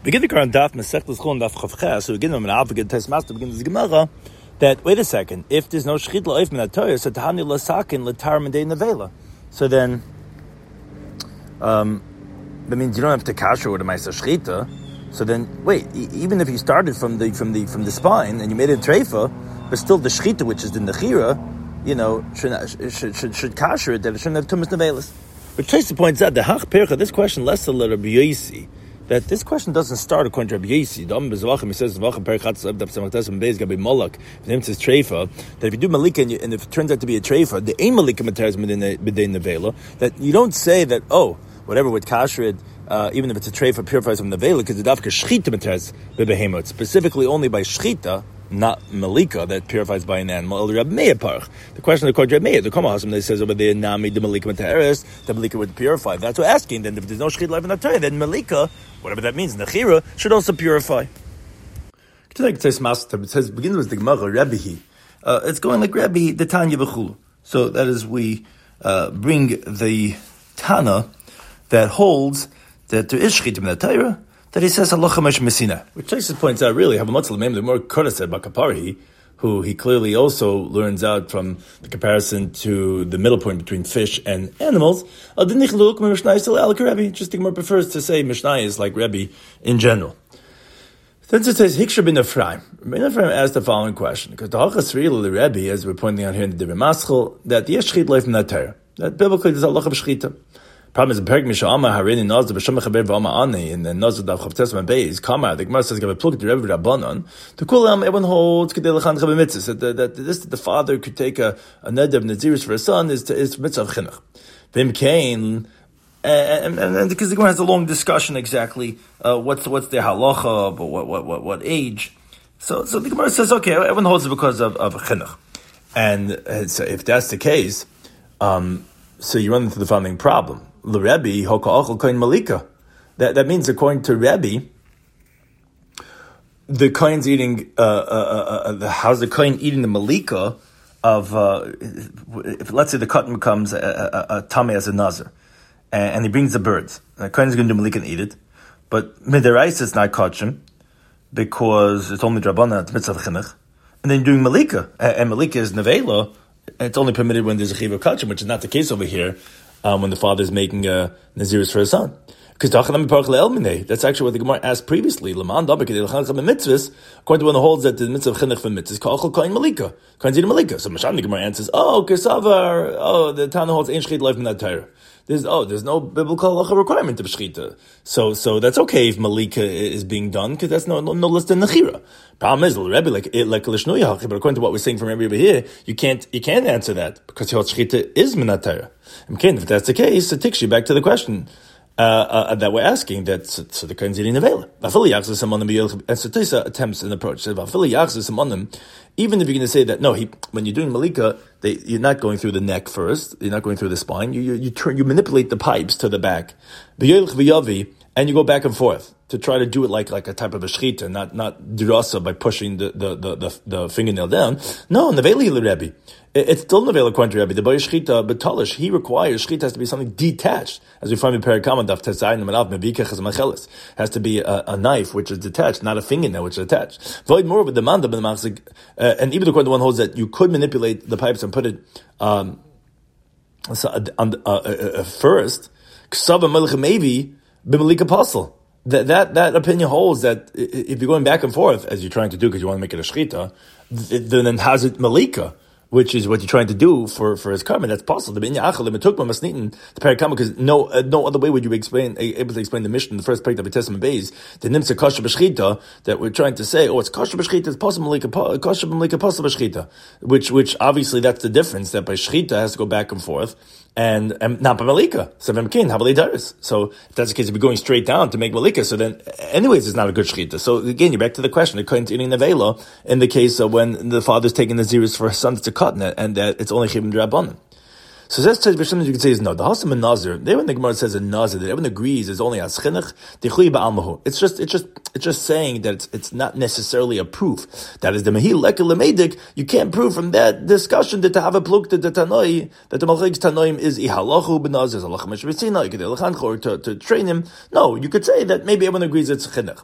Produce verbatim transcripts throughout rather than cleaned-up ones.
Begin the current daf Masechtas Chulin daf Chavches. So begin with an advocate test master. Begin the Gemara that wait a second. If there's no shchit la'oif min ha'Torah, so tahani lasakin l'tar medei nevela. So then, um, that means you don't have to kasher with a ma'aser shchita. So then, wait. E- even if you started from the from the from the spine and you made it treifa, but still the shchita, which is the nechira, you know, should should should, should kasher it that it shouldn't have tumas nevelas. But Tracy points out the hach percha. This question less a little Rabbi Yosi. That this question doesn't start according to Rabbi Yosi. The Am Bezavachim, he says, Zvachim Perichatz Abdab Samachtas Beis Gabi Molak. His name says Treifa. That if you do Malika and, you, and if it turns out to be a Treifa, the aim Malika Materes B'dei Nevela. That you don't say that, oh, whatever with Kashrid, uh, even if it's a Treifa purifies from Nevela, because the Dafka Shchita Materes B'behemot, specifically only by Shchita, not Malika, that purifies by an animal. The question of the Rabbi Meir, the Kama Hasam, that says over there, Nami, the Malika Materes, the Malika would purify. That's what asking. Then if there's no Shchita life in the Torah, then Malika, whatever that means, Nechira, should also purify. It says, begins with the Gemara, Rabbi. Uh, it's going like Rabbi, the Tanya B'chulu. So that is, we uh, bring the Tana that holds that there is Shchita in the Torah, that he says halacha mesh mesina, which Tosfos points out really have a much the more Kodesh said about Kapari, who he clearly also learns out from the comparison to the middle point between fish and animals. Just the Gemara prefers to say Mishnah is like Rebbe in general. Then it says Hiksha bin Ephraim. Ben Ephraim asked the following question because the halachas really Rebbe, as we're pointing out here in the Divrei Maschil, that the shchit life in that Torah, that biblically there's halacha b'shchita. Problem is, in Perik Mishama Harini Nazar B'Shem Mechaber V'Ama Ani in the Nazar Dav Chavtes Beis Kamar. The Gemara says, "Give a plug to Rebbe Rabbanon to Kulam." Everyone holds Kedei Lechan Chabe Mitzvah that that this that the father could take a a neder of Nazirus for a son is to, is mitzvah of chinuch. Vim Kain. And, and, and because the Gemara has a long discussion exactly uh, what's what's their halacha, but what what what what age. So so the Gemara says, okay, everyone holds it because of of chinuch, and so if that's the case, um, so you run into the following problem. L'Rebbe hoka'achol kohen malika. That that means according to Rebbe, the kohen's eating. Uh, uh, uh, the how's the kohen eating the malika of? Uh, if let's say the cotton becomes a, a, a, a tamei as a nazir, and, and he brings the birds, the kohen's going to do malika and eat it, but midiraisa it's not kachim because it's only drabana it's mitzvah chinuch, and then you're doing malika, and, and malika is nevela. It's only permitted when there's a chiv of kachim, which is not the case over here. Um, when the father is making a nazirus for his son, because that's actually what the Gemara asked previously. According to one that holds that the mitzvah of chinuch for mitzvahs, ka'achol kohen malika, kohen zid malika. So Masham the Gemara answers, oh, kesavar, oh, the Tana holds ein shchita life in that Torah. There's oh, there's no biblical halacha requirement of shchita. So so that's okay if malika is being done because that's no, no no less than nechira. Problem is, Rebbe like like lishnuya, but according to what we're saying from Rebbe here, you can't you can't answer that because your shchita is minat Torah. Okay, if that's the case, it takes you back to the question uh, uh, that we're asking. That so, so the kohen's eating nevela. And so Tosfos attempts an approach. Even if you're going to say that no, he when you're doing malika, they, you're not going through the neck first. You're not going through the spine. You you, you turn you manipulate the pipes to the back, and you go back and forth to try to do it like like a type of a shchita, not not dirasa by pushing the the, the, the, the fingernail down. No, neveli l'Rebbe. It's still nevela according to Rebbe. The boy shchita betalish he requires shchita has to be something detached, as we find in Perikama Daf Tezayin Manav Mevikach as Machelis has to be a, a knife which is detached, not a fingernail which is attached. Void more with the manda ben machzik, and even according to one holds that you could manipulate the pipes and put it um, so, on, uh, uh, uh, first. Ksava melech maybe b'malika apostle. That, that, that opinion holds that if you're going back and forth, as you're trying to do because you want to make it a shchita, then how's it malika? Which is what you're trying to do for, for his karma. That's possible. The Perikama, because no uh, no other way would you be explain, able to explain the mission in the first part of the Testament base, the Nimsa Kasha B'Shchita, that we're trying to say, oh, it's Kasha B'Shchita, it's possible Kasha B'Malika Possible B'Shchita, which, which obviously that's the difference, that by Shchita has to go back and forth, and, and not by Malika. So So if that's the case, if you're going straight down to make Malika, so then anyways it's not a good Shchita. So again, you're back to the question, according to eating Nevela, in the case of when the father's taking the Nazirus for his son to cut, and that it's only Chibim D'Rabbanan. So that's something you can say is no. The Hasam and Nazir, they when the Gemara says a Nazir, that everyone agrees is only as chinuch, dechui ba'almahu. It's just, it's just, it's just saying that it's, it's not necessarily a proof. That is the Mehil Lekel Lemedik. You can't prove from that discussion that to have a pluk that the Tanoi, that the Malchik Tanoim is ihalachu b'Nazir, halacha meshvesina, you could halachanch or to, to train him. No, you could say that maybe everyone agrees it's chinuch.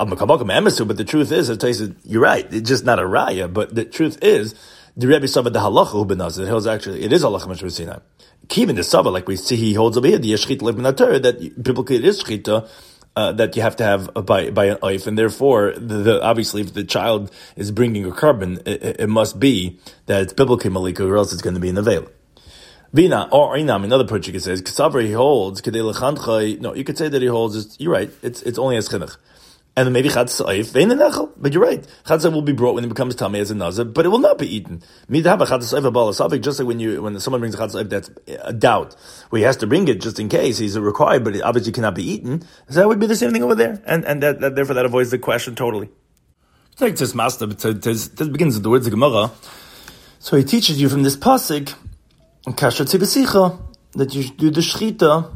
But the truth is, it says you're right. It's just not a raya, but the truth is, the Rebbe Sava the halacha b'Nazir, it holds actually, it is halacha meshvesina. Even the Sava, like we see, he holds over here, the Yeshchit Lev Minater, that biblically it is Shchita, uh, that you have to have by, by an oif, and therefore, the, the, obviously, if the child is bringing a carbon, it, it must be that it's biblically malika, or else it's going to be in the veil. Vina, or Inam, another Purchik says, Kasavra he holds, Kedei Lechanchai, no, you could say that he holds, it's, you're right, it's, it's only as chinuch. And then maybe Chatz Oif, Vein Nechel. But you're right. Chatz will be brought when it becomes Tamei as a Nazir, but it will not be eaten. Midhaba Chatz Oif Abal Asavik, just like when you, when someone brings a Chatz Oif, that's a doubt. Where he has to bring it just in case he's required, but it obviously cannot be eaten. So that would be the same thing over there. And, and that, that therefore that avoids the question totally. It's like this master, but this begins with the words of Gemara. So he teaches you from this pasuk, Kasher Tzibesicha, that you do the Shchita,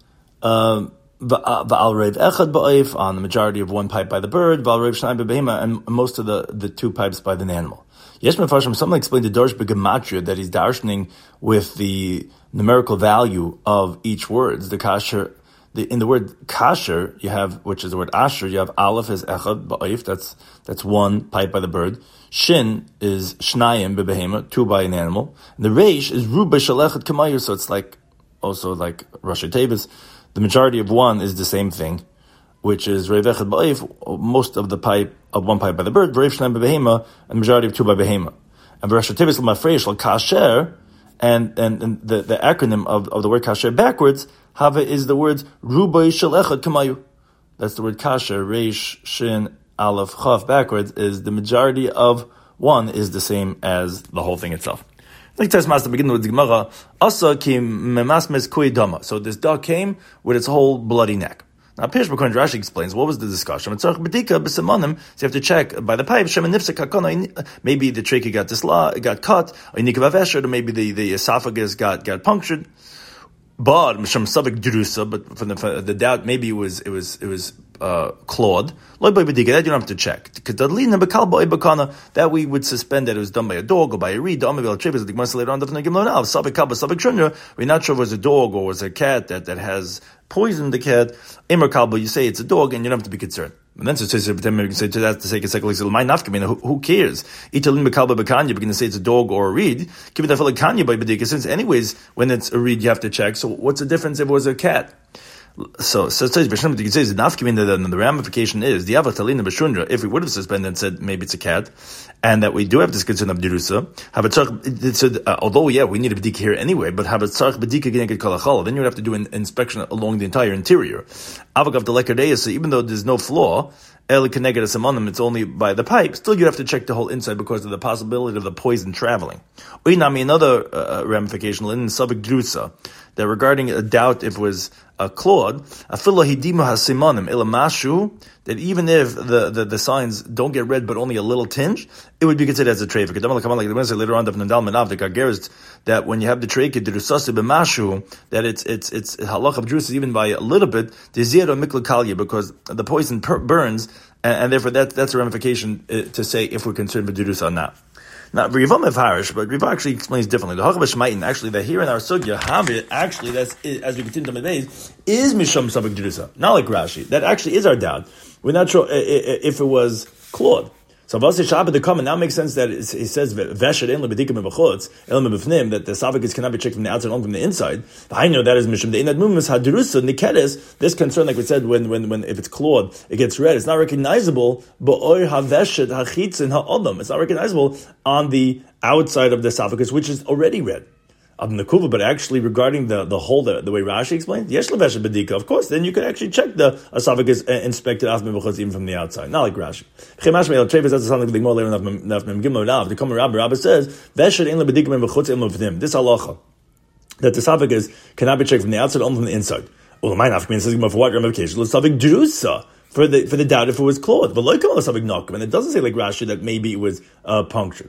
uh, Va'al Rev Echad Ba'if, on the majority of one pipe by the bird, Va'al Rev Shnai B'Behema, and most of the, the two pipes by the animal. Yesh Mefarshim, someone explained the Darsh B'Gematria, that he's darshaning with the numerical value of each word. The kasher, the, in the word kasher, you have, which is the word asher, you have Aleph is Echad Ba'if, that's, that's one pipe by the bird. Shin is Shnayim B'Behema, two by an animal. And the Reish is Ruba Shalechad Kamayu, so it's like, also like Rashi Tevis. The majority of one is the same thing, which is Rev Echad Ba'if, most of the pipe, of one pipe by the bird, Rev Shnai B'Behema, and the majority of two by Behema. And Rashi Tevis L'Mafreish L'Kasher, and, and, and the, the acronym of, of the word Kasher backwards, Hava is the words Rubai Shel Echad Kamayu. That's the word Kasher, Reish, Shin, Aleph, Chav backwards, is the majority of one is the same as the whole thing itself. Like Tes Master begin with the Gemara, Asa kim memasmes kui dama. So this dog came with its whole bloody neck. Now Pirush B'Kohen Rashi explains what was the discussion. So you have to check by the pipe. Maybe the trachea got disla, got cut, or maybe the, the esophagus got got punctured. But but from the the doubt, maybe it was it was it was uh, clawed. That you don't have to check. That we would suspend that it was done by a dog or by a reed. We're not sure if it was a dog or was a cat that, that has poisoned the cat. You say it's a dog and you don't have to be concerned. And then so you can say to that to say who, who cares? You're going to say it's a dog or a reed. Since anyways, when it's a reed, you have to check. So what's the difference if it was a cat? So, so, so you can say the nafkamin, the, the ramification is the avatalina b'shundra. If we would have suspended and said maybe it's a cat, and that we do have this concern of dirusa, have a tzarch. So, uh, although yeah, we need a b'dika here anyway, but have a tzarch b'dika geneged kalachal. Then you would have to do an inspection along the entire interior. Avagav the lekardei. So even though there's no flaw, el keneged asamanim, it's only by the pipe. Still, you have to check the whole inside because of the possibility of the poison traveling. Uinami, another uh, ramification in sabik drusa, that regarding a doubt if it was a clawed, that even if the, the, the signs don't get red but only a little tinge, it would be considered as a trachea. Like the say later on, that when you have the trachea, that it's it's it's halach of drusa even by a little bit, because the poison per- burns, and, and therefore that that's a ramification uh, to say if we're concerned with drusa or not. Now, Rivam Evharish, but Riva actually explains differently. The Hachavash Maitin, actually, that here in our sugya, have it, actually, that's, as we continue to days, is Misham Sabak Jerusa. Not like Rashi. That actually is our doubt. We're not sure if it was clawed. So, Vasi Shabbat the comment now makes sense that it says, Vesher in lebedikim b'chutz, elam b'fnim, that the esophagus cannot be checked from the outside, only from the inside. I know that is Misham. The Inad Mumis Hadrusa, Nikedes, this concern, like we said, when, when, when, if it's clawed, it gets red, it's not recognizable, ba'or haveshet hachitzin ha'odam. It's not recognizable on the outside of the esophagus, which is already red. But actually, regarding the, the whole, the, the way Rashi explained, yesh leveshet bedika, of course, then you could actually check the esophagus and inspect it even from the outside, not like Rashi. That's something the more later the Common Rabbi Rabbi says, veshet in lebedikim b'chutz ilm v'nim. This halacha, that the esophagus cannot be checked from the outside, only from the inside. Well, my nafkamin says for what ramification? L'savik drusa. For the, for the doubt if it was clawed. But like and it doesn't say like Rashi that maybe it was uh, punctured.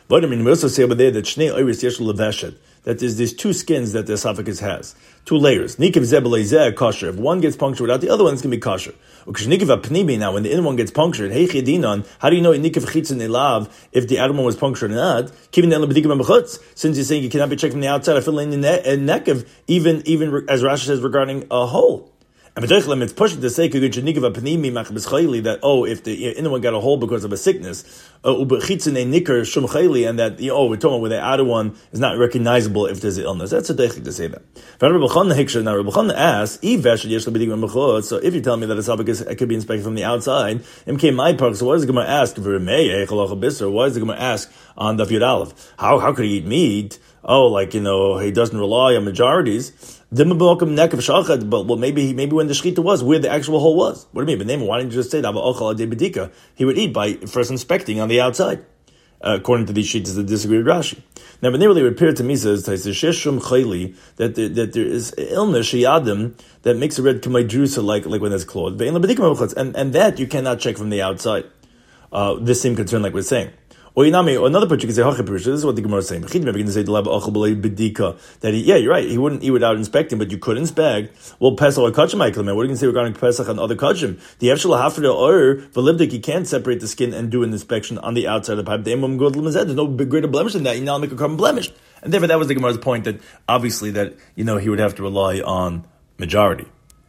But I mean, we also say over there that Shnei Oiris Yesh Leveshet, that there's these two skins that the esophagus has, two layers. Nikiv Zebelezeh kosher. If one gets punctured without the other one, it's going to be kosher. Ukshnikiv Apnimi, now when the inner one gets punctured, hey Chedinon, how do you know Nikiv Chitzin Elav if the outer one was punctured or not? Kivin Ela B'dikim B'chutz. Since you're saying you cannot be checked from the outside, I feel in the Nekev, even even as Rashi says regarding a hole. And it's pushing to say that, oh, if the inner one got a hole because of a sickness, uh, and that, you know, oh, we're talking about where the outer one is not recognizable if there's an illness. That's a deichik to say that. Now, Rabbi Chana asks, so if you tell me that esophagus could be inspected from the outside, my part, so why does the Gemara ask? Why does the Gemara ask on the Yud Aleph? How, how could he eat meat? Oh, like, you know, he doesn't rely on majorities. But well, maybe maybe when the shechita was, where the actual hole was. What do you mean? But name, why didn't you just say that? He would eat by first inspecting on the outside, uh, according to these sheets that disagree with Rashi. Now, but nearly it appeared to me says that there, that there is illness shiadim that makes a red kamaydrusa like like when there's clawed, and and that you cannot check from the outside. Uh, this same concern, like we're saying. Or another part you can say, this is what the Gemara is saying. That he, yeah, you're right, he wouldn't eat without inspecting, but you could inspect. Well, Pesach or Kachim, what are you going to say regarding Pesach and other Kachim? The Efshel Hafra or Velibdik, you can't separate the skin and do an inspection on the outside of the pipe. There's no greater blemish than that. You now make a carbon blemish. And therefore, that was the Gemara's point that obviously that, you know, he would have to rely on majority.